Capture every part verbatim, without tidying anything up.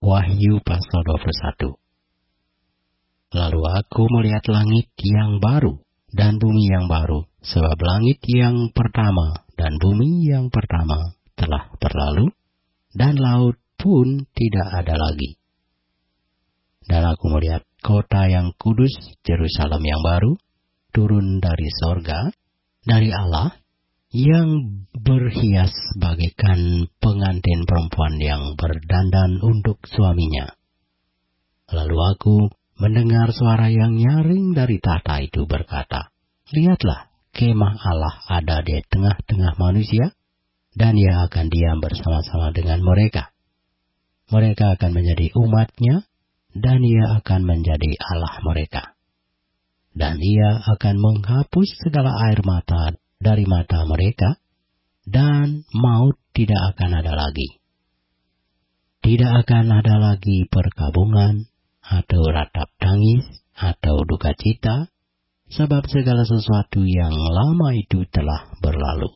Wahyu pasal dua puluh satu. Lalu aku melihat langit yang baru dan bumi yang baru, sebab langit yang pertama dan bumi yang pertama telah berlalu, dan laut pun tidak ada lagi. Dan aku melihat kota yang kudus, Yerusalem yang baru, turun dari sorga, dari Allah, yang berhias bagaikan pengantin perempuan yang berdandan untuk suaminya. Lalu aku mendengar suara yang nyaring dari tahta itu berkata, "Lihatlah, kemah Allah ada di tengah-tengah manusia, dan Ia akan diam bersama-sama dengan mereka. Mereka akan menjadi umat-Nya, dan Ia akan menjadi Allah mereka. Dan Ia akan menghapus segala air mata dari mata mereka, dan maut tidak akan ada lagi. Tidak akan ada lagi perkabungan, atau ratap tangis, atau duka cita, sebab segala sesuatu yang lama itu telah berlalu."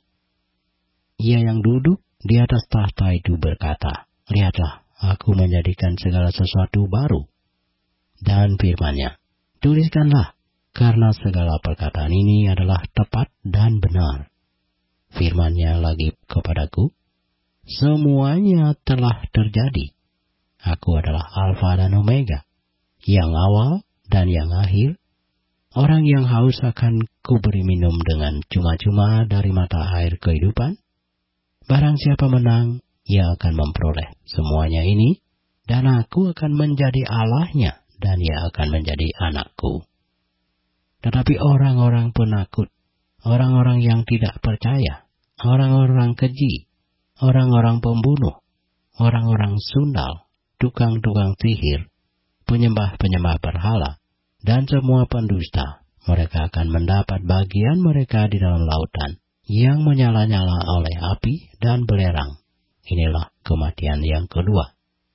Ia yang duduk di atas tahta itu berkata, "Lihatlah, aku menjadikan segala sesuatu baru." Dan firman-Nya, "Tuliskanlah, karena segala perkataan ini adalah tepat dan benar." Firman-Nya lagi kepadaku, "Semuanya telah terjadi. Aku adalah Alfa dan Omega, yang awal dan yang akhir. Orang yang haus akan kuberi minum dengan cuma-cuma dari mata air kehidupan. Barang siapa menang, ia akan memperoleh semuanya ini, dan aku akan menjadi Allahnya, dan ia akan menjadi anakku. Tetapi orang-orang penakut, orang-orang yang tidak percaya, orang-orang keji, orang-orang pembunuh, orang-orang sundal, tukang-tukang sihir, penyembah-penyembah berhala, dan semua pendusta, mereka akan mendapat bagian mereka di dalam lautan, yang menyala-nyala oleh api dan belerang. Inilah kematian yang kedua."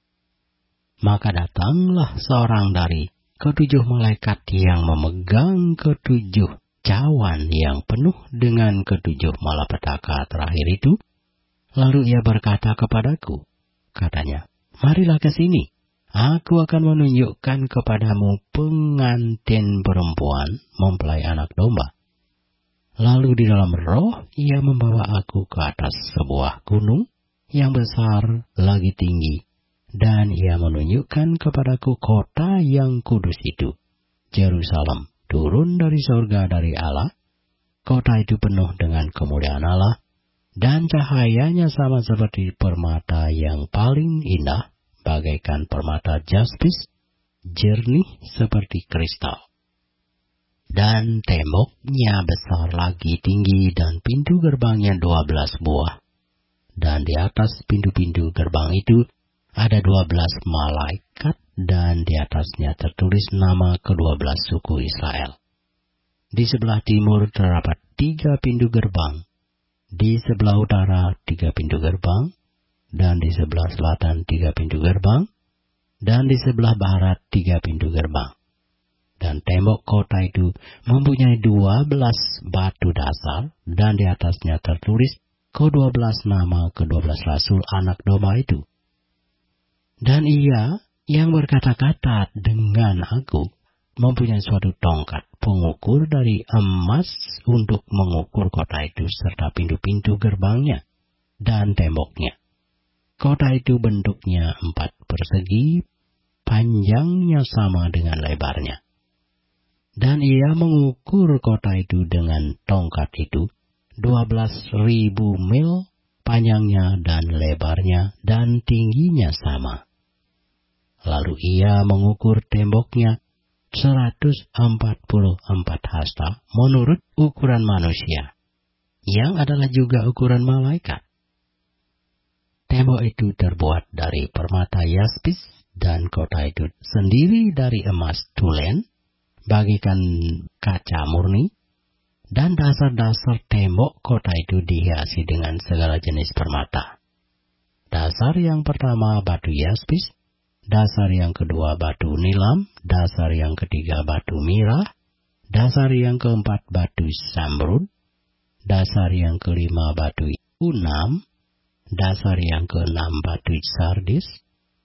Maka datanglah seorang dari ketujuh malaikat yang memegang ketujuh cawan yang penuh dengan ketujuh malapetaka terakhir itu. Lalu ia berkata kepadaku, katanya, "Marilah ke sini. Aku akan menunjukkan kepadamu pengantin perempuan mempelai anak domba." Lalu di dalam roh ia membawa aku ke atas sebuah gunung yang besar lagi tinggi, dan ia menunjukkan kepadaku kota yang kudus itu, Yerusalem, turun dari surga dari Allah. Kota itu penuh dengan kemuliaan Allah, dan cahayanya sama seperti permata yang paling indah, bagaikan permata jaspis, jernih seperti kristal. Dan temboknya besar lagi tinggi, dan pintu gerbangnya dua belas buah. Dan di atas pintu-pintu gerbang itu ada dua belas malaikat, dan di atasnya tertulis nama kedua belas suku Israel. Di sebelah timur terdapat tiga pintu gerbang, di sebelah utara tiga pintu gerbang, dan di sebelah selatan tiga pintu gerbang, dan di sebelah barat tiga pintu gerbang. Dan tembok kota itu mempunyai dua belas batu dasar, dan di atasnya tertulis kedua belas nama kedua belas rasul anak domba itu. Dan ia yang berkata-kata dengan aku mempunyai suatu tongkat pengukur dari emas untuk mengukur kota itu serta pintu-pintu gerbangnya dan temboknya. Kota itu bentuknya empat persegi, panjangnya sama dengan lebarnya. Dan ia mengukur kota itu dengan tongkat itu dua belas ribu mil panjangnya dan lebarnya, dan tingginya sama. Lalu ia mengukur temboknya seratus empat puluh empat hasta menurut ukuran manusia, yang adalah juga ukuran malaikat. Tembok itu terbuat dari permata yaspis, dan kota itu sendiri dari emas tulen, bagikan kaca murni, dan dasar-dasar tembok kota itu dihiasi dengan segala jenis permata. Dasar yang pertama batu yaspis, dasar yang kedua batu nilam, dasar yang ketiga batu mirah, dasar yang keempat batu samrud, dasar yang kelima batu unam, dasar yang keenam batu sardis,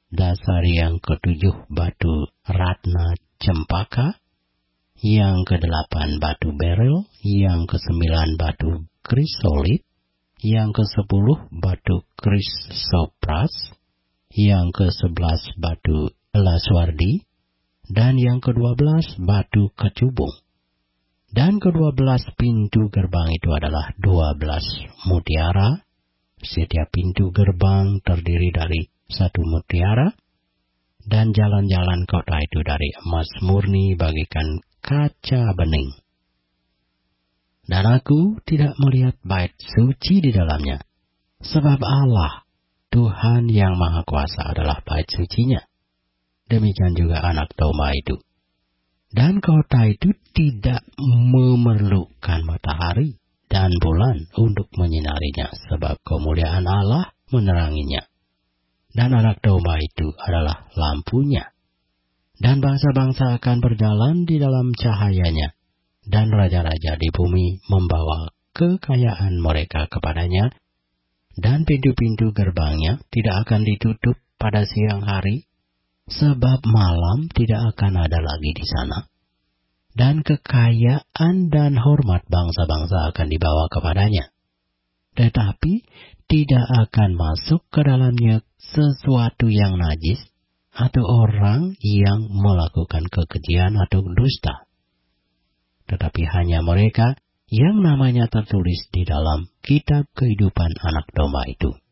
dasar yang ketujuh batu ratna cempaka, yang kedelapan batu beril, yang kesembilan batu krisolit, yang kesepuluh batu krisopras, yang kesebelas batu laswardi, dan yang kedua belas batu kecubung. Dan kedua belas pintu gerbang itu adalah dua belas mutiara. Setiap pintu gerbang terdiri dari satu mutiara, dan jalan-jalan kota itu dari emas murni bagikan kaca bening. Dan aku tidak melihat bait suci di dalamnya, sebab Allah, Tuhan yang Maha Kuasa adalah bait sucinya. Demikian juga anak domba itu. Dan kota itu tidak memerlukan matahari dan bulan untuk menyinarinya, sebab kemuliaan Allah meneranginya. Dan anak domba itu adalah lampunya. Dan bangsa-bangsa akan berjalan di dalam cahayanya, dan raja-raja di bumi membawa kekayaan mereka kepadanya, dan pintu-pintu gerbangnya tidak akan ditutup pada siang hari, sebab malam tidak akan ada lagi di sana. Dan kekayaan dan hormat bangsa-bangsa akan dibawa kepadanya. Tetapi tidak akan masuk ke dalamnya sesuatu yang najis, atau orang yang melakukan kekejian atau dusta. Tetapi hanya mereka yang namanya tertulis di dalam kitab kehidupan anak domba itu.